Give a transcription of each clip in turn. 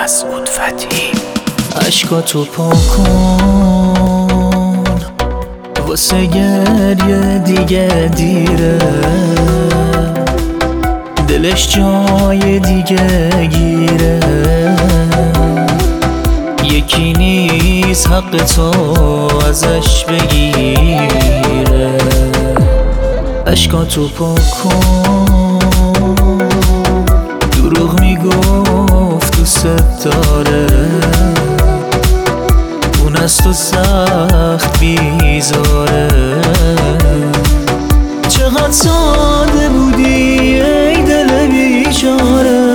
مسعود فتحی. اشکاتو پاک کن واسه گریه دیگه دیره، دلش جای دیگه گیره، یکی نیست حق تو ازش بگیره. اشکاتو پاک کن، دروغ میگفت دوست داره، اون از تو سخت بیزاره. چقدر ساده بودی ای دل بیچاره،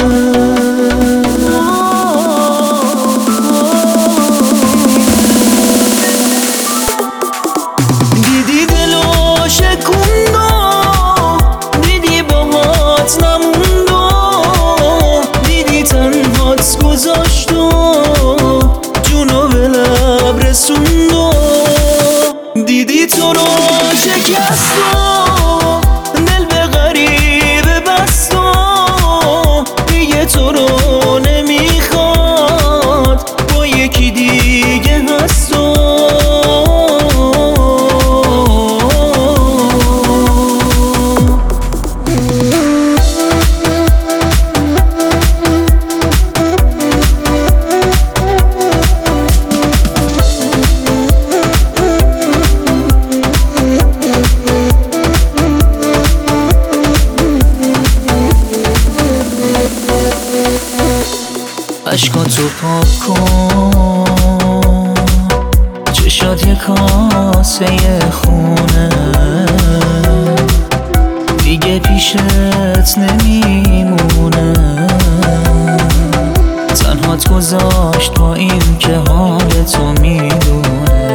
دیدی دلو شکوند و دیدی باهات نموند و دیدی تنهات گذاشت و جونو به لب رسوند و دیدی تو رو شکست و دل به غریبه بست و دیگه تو رو نمیخواد، با یکی دیگه هست و اشکاتو پاک کن، چشات یه کاسه خونه، دیگه پیشت نمیمونه، تنهات گذاشت با این که حالتو میدونه.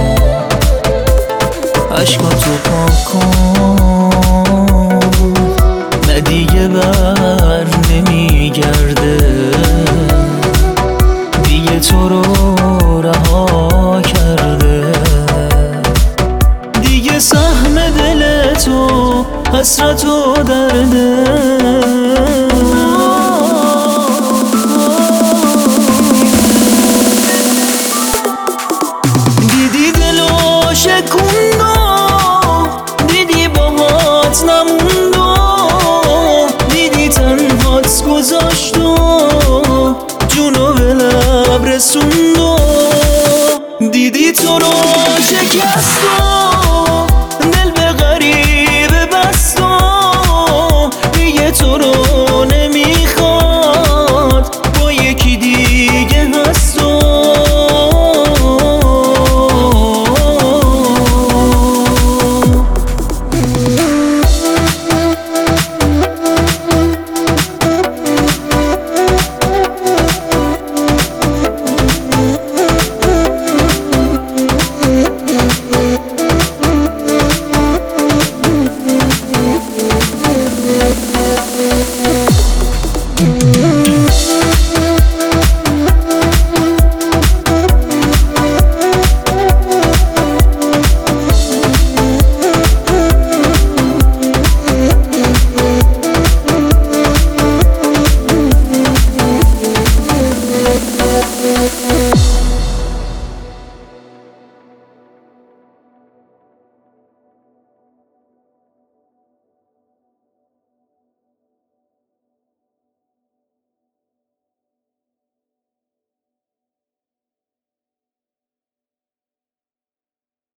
اشکاتو پاک کن، نه دیگه بر نمیگرده، دیگه تو رو رها کرده، دیگه سهم دل تو حسرت و درده. دیدی دلو شکوند و دیدی باهات نموند و دیدی تنهات گذاشت و جونو به لب رسوند و دیدی تو رو شکست و